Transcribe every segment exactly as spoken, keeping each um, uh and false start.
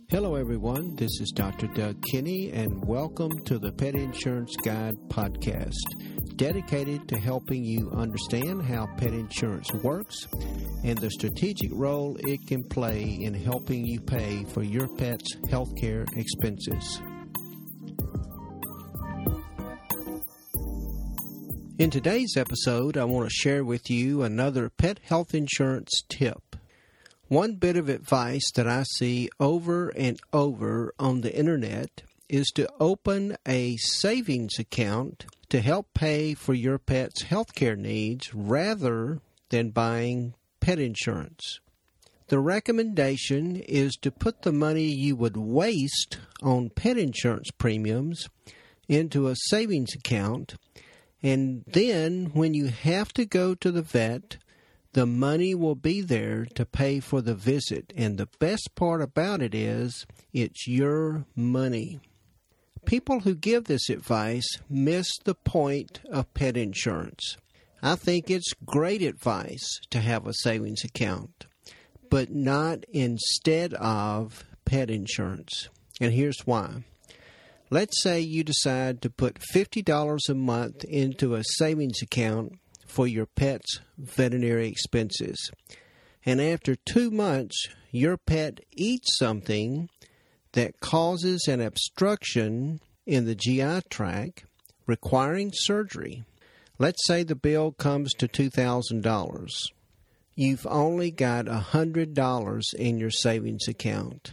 Hello, everyone. This is Doctor Doug Kinney, and welcome to the Pet Insurance Guide podcast, dedicated to helping you understand how pet insurance works and the strategic role it can play in helping you pay for your pet's healthcare expenses. In today's episode, I want to share with you another pet health insurance tip. One bit of advice that I see over and over on the internet is to open a savings account to help pay for your pet's healthcare needs rather than buying pet insurance. The recommendation is to put the money you would waste on pet insurance premiums into a savings account, and then when you have to go to the vet, the money will be there to pay for the visit, and the best part about it is it's your money. People who give this advice miss the point of pet insurance. I think it's great advice to have a savings account, but not instead of pet insurance. And here's why. Let's say you decide to put fifty dollars a month into a savings account for your pet's veterinary expenses. And after two months, your pet eats something that causes an obstruction in the G I tract, requiring surgery. Let's say the bill comes to two thousand dollars. You've only got one hundred dollars in your savings account.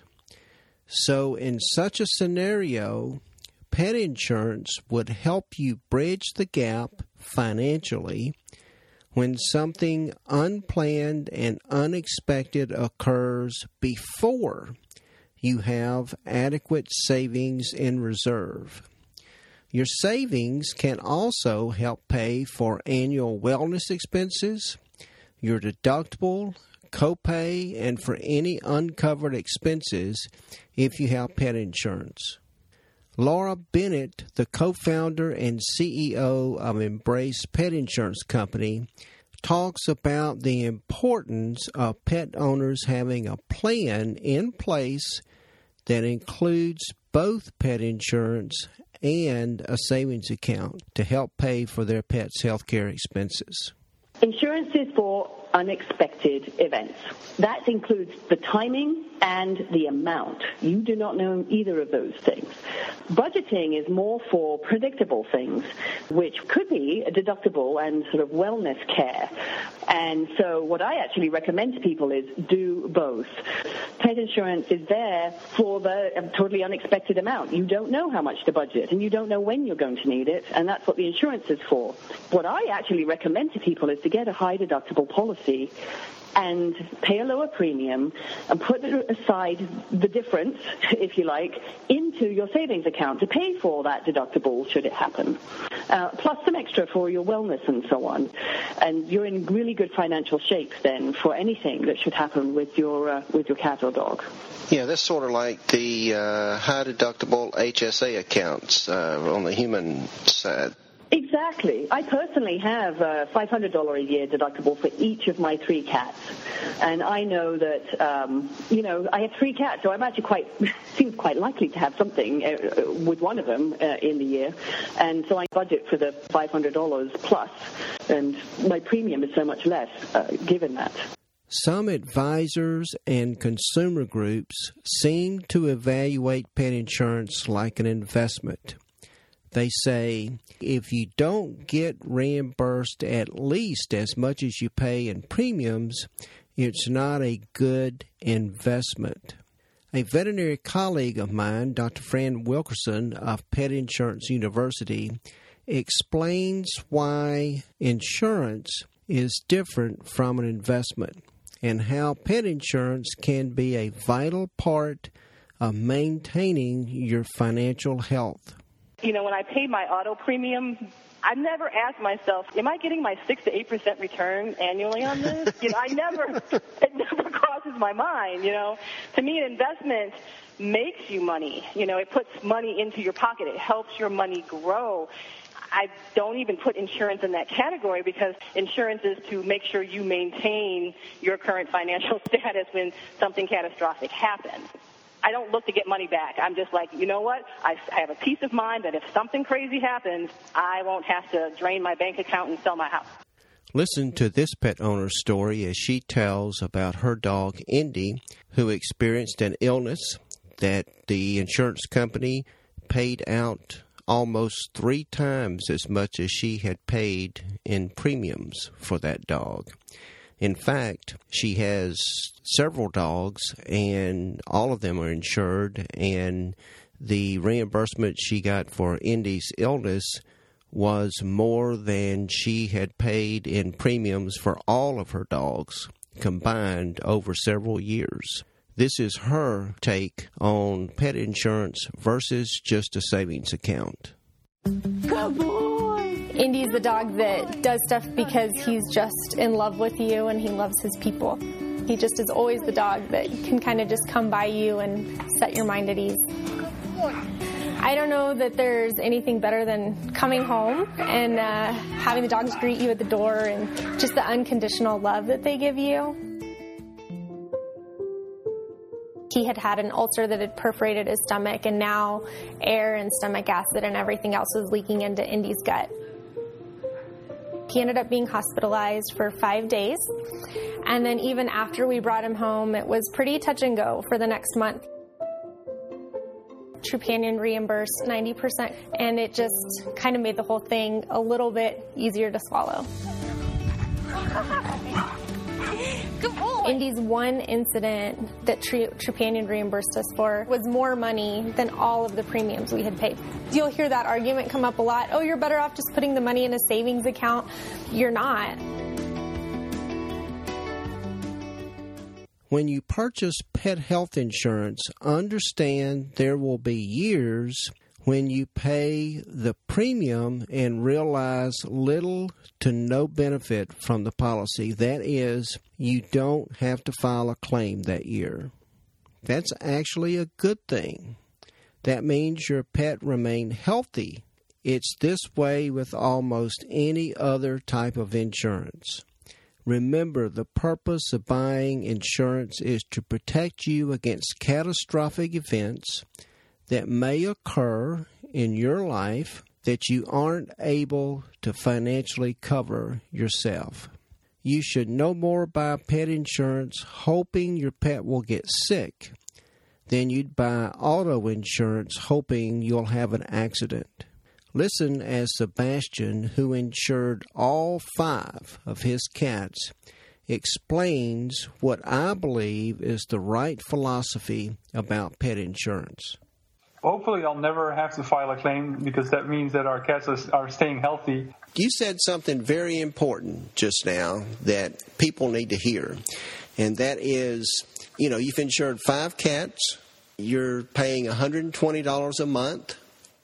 So in such a scenario, pet insurance would help you bridge the gap financially when something unplanned and unexpected occurs before you have adequate savings in reserve. Your savings can also help pay for annual wellness expenses, your deductible, copay, and for any uncovered expenses if you have pet insurance. Laura Bennett, the co-founder and C E O of Embrace Pet Insurance Company, talks about the importance of pet owners having a plan in place that includes both pet insurance and a savings account to help pay for their pet's healthcare expenses. Insurance is for unexpected events. That includes the timing and the amount. You do not know either of those things. Budgeting is more for predictable things, which could be a deductible and sort of wellness care. And so what I actually recommend to people is do both. Pet insurance is there for the totally unexpected amount. You don't know how much to budget, and you don't know when you're going to need it, and that's what the insurance is for. What I actually recommend to people is to get a high deductible policy and pay a lower premium and put aside the difference, if you like, into your savings account to pay for that deductible should it happen, uh, plus some extra for your wellness and so on. And you're in really good financial shape then for anything that should happen with your uh, with your cat or dog. Yeah, that's sort of like the uh, high-deductible H S A accounts uh, on the human side. Exactly. I personally have a five hundred dollars a year deductible for each of my three cats. And I know that, um, you know, I have three cats, so I'm actually quite, seems quite likely to have something uh, with one of them uh, in the year. And so I budget for the five hundred dollars plus, and my premium is so much less uh, given that. Some advisors and consumer groups seem to evaluate pet insurance like an investment. They say if you don't get reimbursed at least as much as you pay in premiums, it's not a good investment. A veterinary colleague of mine, Doctor Fran Wilkerson of Pet Insurance University, explains why insurance is different from an investment and how pet insurance can be a vital part of maintaining your financial health. You know, when I pay my auto premium, I've never asked myself, am I getting my six to eight percent return annually on this? You know, I never, it never crosses my mind, you know. To me, an investment makes you money. You know, it puts money into your pocket. It helps your money grow. I don't even put insurance in that category because insurance is to make sure you maintain your current financial status when something catastrophic happens. I don't look to get money back. I'm just like, you know what? I, I have a peace of mind that if something crazy happens, I won't have to drain my bank account and sell my house. Listen to this pet owner's story as she tells about her dog, Indy, who experienced an illness that the insurance company paid out almost three times as much as she had paid in premiums for that dog. In fact, she has several dogs, and all of them are insured, and the reimbursement she got for Indy's illness was more than she had paid in premiums for all of her dogs combined over several years. This is her take on pet insurance versus just a savings account. Good boy! Indy's the dog that does stuff because he's just in love with you and he loves his people. He just is always the dog that can kind of just come by you and set your mind at ease. I don't know that there's anything better than coming home and uh, having the dogs greet you at the door and just the unconditional love that they give you. He had had an ulcer that had perforated his stomach, and now air and stomach acid and everything else was leaking into Indy's gut. He ended up being hospitalized for five days, and then even after we brought him home, it was pretty touch and go for the next month. Trupanion reimbursed ninety percent, and it just kind of made the whole thing a little bit easier to swallow. Good boy. Indy's one incident that Tri- Trupanion reimbursed us for was more money than all of the premiums we had paid. You'll hear that argument come up a lot. Oh, you're better off just putting the money in a savings account. You're not. When you purchase pet health insurance, understand there will be years when you pay the premium and realize little to no benefit from the policy. That is, you don't have to file a claim that year. That's actually a good thing. That means your pet remained healthy. It's this way with almost any other type of insurance. Remember, the purpose of buying insurance is to protect you against catastrophic events that may occur in your life that you aren't able to financially cover yourself. You should no more buy pet insurance hoping your pet will get sick than you'd buy auto insurance hoping you'll have an accident. Listen as Sebastian, who insured all five of his cats, explains what I believe is the right philosophy about pet insurance. Hopefully I'll never have to file a claim because that means that our cats are, are staying healthy. You said something very important just now that people need to hear, and that is, you know, you've insured five cats, you're paying one hundred twenty dollars a month,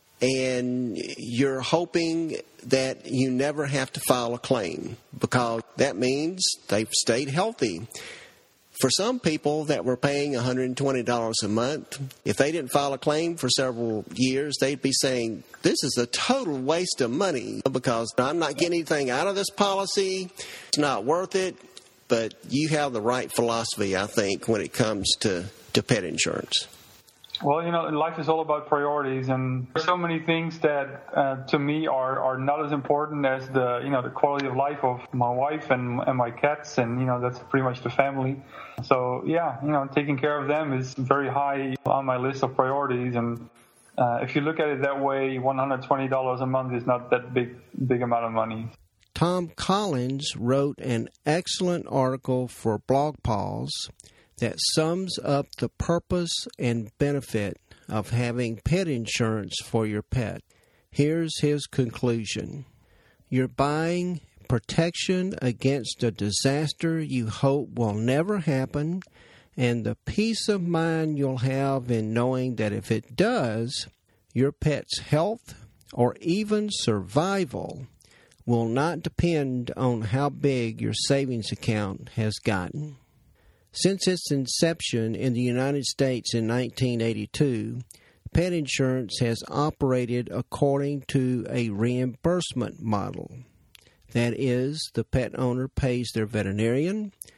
and you're hoping that you never have to file a claim because that means they've stayed healthy. For some people that were paying one hundred twenty dollars a month, if they didn't file a claim for several years, they'd be saying, this is a total waste of money because I'm not getting anything out of this policy. It's not worth it. But you have the right philosophy, I think, when it comes to, to pet insurance. Well, you know, life is all about priorities, and there's so many things that, uh, to me, are, are not as important as the, you know, the quality of life of my wife and, and my cats, and, you know, that's pretty much the family. So, yeah, you know, taking care of them is very high on my list of priorities, and uh, if you look at it that way, one hundred twenty dollars a month is not that big, big amount of money. Tom Collins wrote an excellent article for BlogPaws that sums up the purpose and benefit of having pet insurance for your pet. Here's his conclusion. You're buying protection against a disaster you hope will never happen, and the peace of mind you'll have in knowing that if it does, your pet's health or even survival will not depend on how big your savings account has gotten. Since its inception in the United States in nineteen eighty-two, pet insurance has operated according to a reimbursement model. That is, the pet owner pays their veterinarian,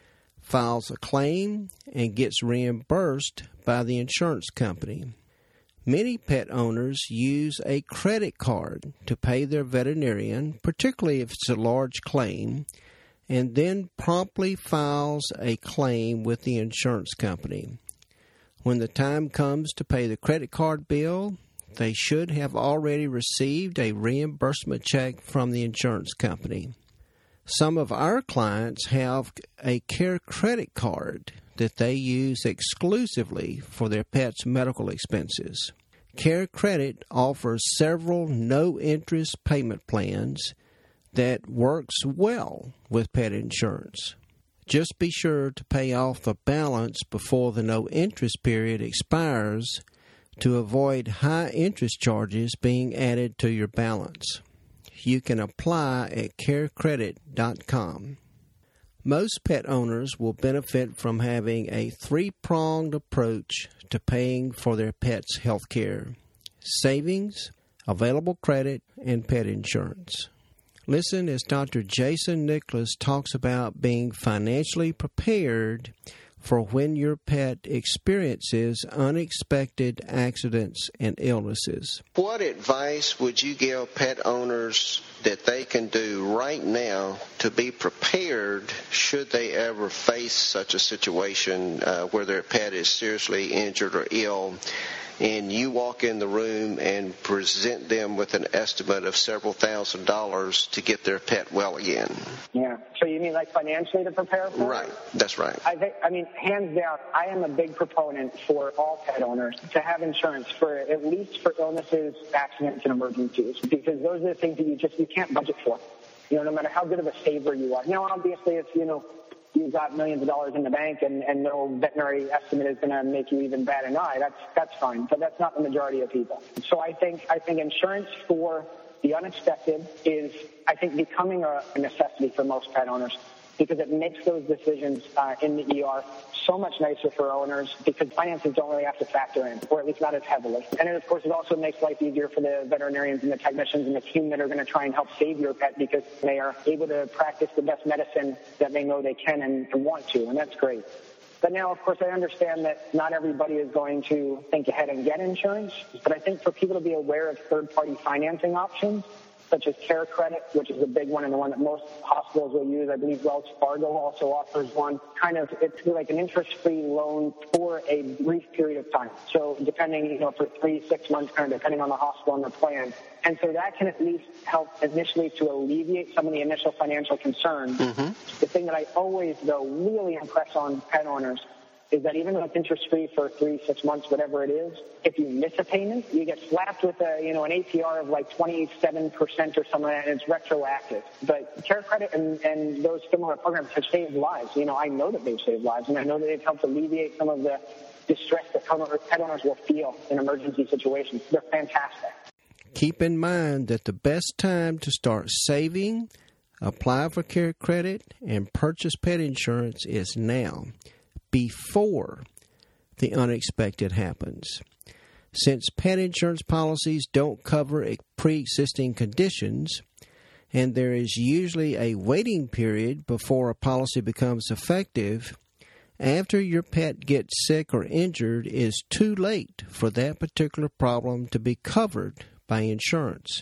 files a claim, and gets reimbursed by the insurance company. Many pet owners use a credit card to pay their veterinarian, particularly if it's a large claim, and then promptly files a claim with the insurance company. When the time comes to pay the credit card bill, they should have already received a reimbursement check from the insurance company. Some of our clients have a Care Credit card that they use exclusively for their pets' medical expenses. Care Credit offers several no-interest payment plans that works well with pet insurance. Just be sure to pay off the balance before the no-interest period expires to avoid high interest charges being added to your balance. You can apply at care credit dot com. Most pet owners will benefit from having a three-pronged approach to paying for their pet's health care: savings, available credit, and pet insurance. Listen as Doctor Jason Nicholas talks about being financially prepared for when your pet experiences unexpected accidents and illnesses. What advice would you give pet owners that they can do right now to be prepared should they ever face such a situation uh, where their pet is seriously injured or ill, and you walk in the room and present them with an estimate of several thousand dollars to get their pet well again? Yeah. So you mean like financially to prepare for Right. it? That's right. I think, I mean, hands down, I am a big proponent for all pet owners to have insurance for at least for illnesses, accidents, and emergencies, because those are the things that you just, you can't budget for. You know, no matter how good of a saver you are. Now, obviously, if, you know, you've got millions of dollars in the bank and, and no veterinary estimate is going to make you even bat an eye, that's that's fine. But that's not the majority of people. So I think I think insurance for the unexpected is, I think, becoming a, a necessity for most pet owners, because it makes those decisions uh, in the E R so much nicer for owners, because finances don't really have to factor in, or at least not as heavily. And then, of course, it also makes life easier for the veterinarians and the technicians and the team that are going to try and help save your pet, because they are able to practice the best medicine that they know they can and, and want to, and that's great. But now, of course, I understand that not everybody is going to think ahead and get insurance, but I think for people to be aware of third-party financing options, such as Care Credit, which is a big one and the one that most hospitals will use. I believe Wells Fargo also offers one. Kind of, it's like an interest-free loan for a brief period of time. So depending, you know, for three, six months, kind of depending on the hospital and the plan. And so that can at least help initially to alleviate some of the initial financial concerns. Mm-hmm. The thing that I always, though, really impress on pet owners is that even though it's interest-free for three, six months, whatever it is, if you miss a payment, you get slapped with a, you know, an A P R of like twenty-seven percent or something like that, and it's retroactive. But Care Credit and, and those similar programs have saved lives. You know, I know that they've saved lives, and I know that they've helped alleviate some of the distress that pet owners will feel in emergency situations. They're fantastic. Keep in mind that the best time to start saving, apply for Care Credit, and purchase pet insurance is now, before the unexpected happens. Since pet insurance policies don't cover pre-existing conditions, and there is usually a waiting period before a policy becomes effective, after your pet gets sick or injured, it is too late for that particular problem to be covered by insurance.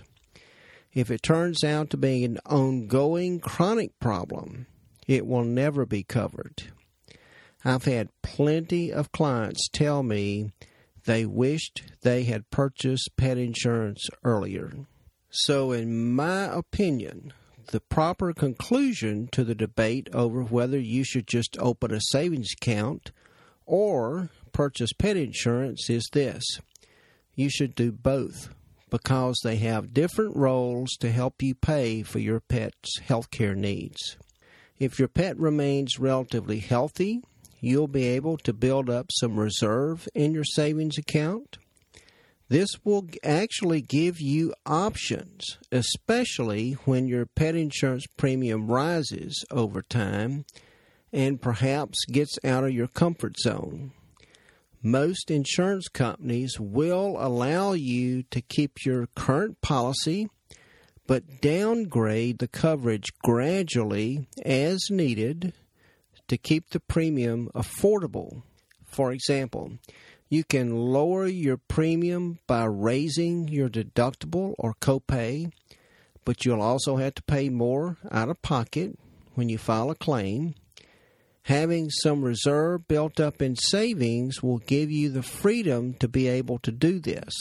If it turns out to be an ongoing chronic problem, it will never be covered. I've had plenty of clients tell me they wished they had purchased pet insurance earlier. So in my opinion, the proper conclusion to the debate over whether you should just open a savings account or purchase pet insurance is this: you should do both, because they have different roles to help you pay for your pet's health care needs. If your pet remains relatively healthy, you'll be able to build up some reserve in your savings account. This will actually give you options, especially when your pet insurance premium rises over time and perhaps gets out of your comfort zone. Most insurance companies will allow you to keep your current policy, but downgrade the coverage gradually as needed to keep the premium affordable. For example, you can lower your premium by raising your deductible or copay, but you'll also have to pay more out of pocket when you file a claim. Having some reserve built up in savings will give you the freedom to be able to do this.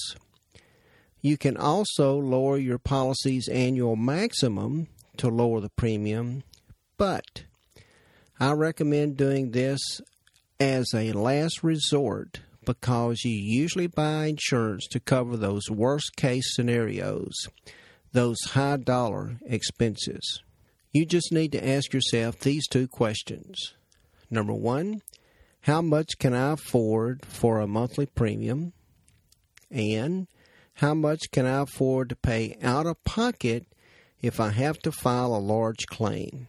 You can also lower your policy's annual maximum to lower the premium, but I recommend doing this as a last resort because you usually buy insurance to cover those worst-case scenarios, those high-dollar expenses. You just need to ask yourself these two questions. Number one, how much can I afford for a monthly premium? And how much can I afford to pay out of pocket if I have to file a large claim?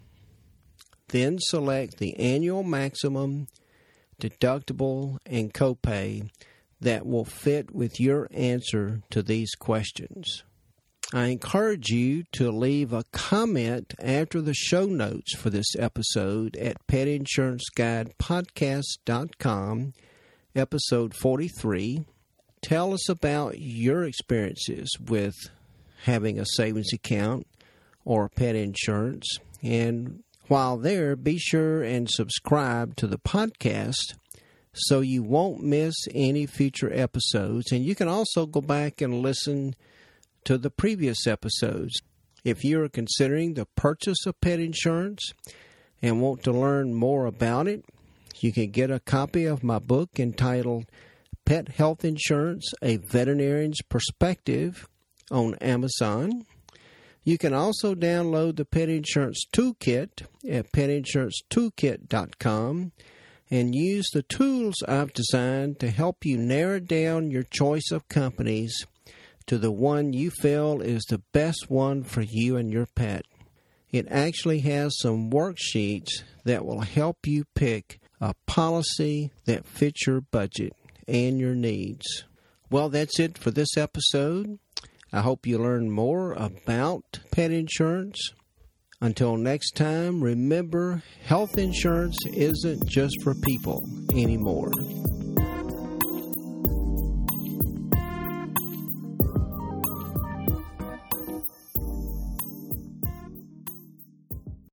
Then select the annual maximum, deductible, and copay that will fit with your answer to these questions. I encourage you to leave a comment after the show notes for this episode at pet insurance guide podcast dot com, episode forty-three. Tell us about your experiences with having a savings account or pet insurance. And while there, be sure and subscribe to the podcast so you won't miss any future episodes. And you can also go back and listen to the previous episodes. If you are considering the purchase of pet insurance and want to learn more about it, you can get a copy of my book entitled Pet Health Insurance, A Veterinarian's Perspective on Amazon. You can also download the Pet Insurance Toolkit at pet insurance toolkit dot com and use the tools I've designed to help you narrow down your choice of companies to the one you feel is the best one for you and your pet. It actually has some worksheets that will help you pick a policy that fits your budget and your needs. Well, that's it for this episode. I hope you learn more about pet insurance. Until next time, remember, health insurance isn't just for people anymore.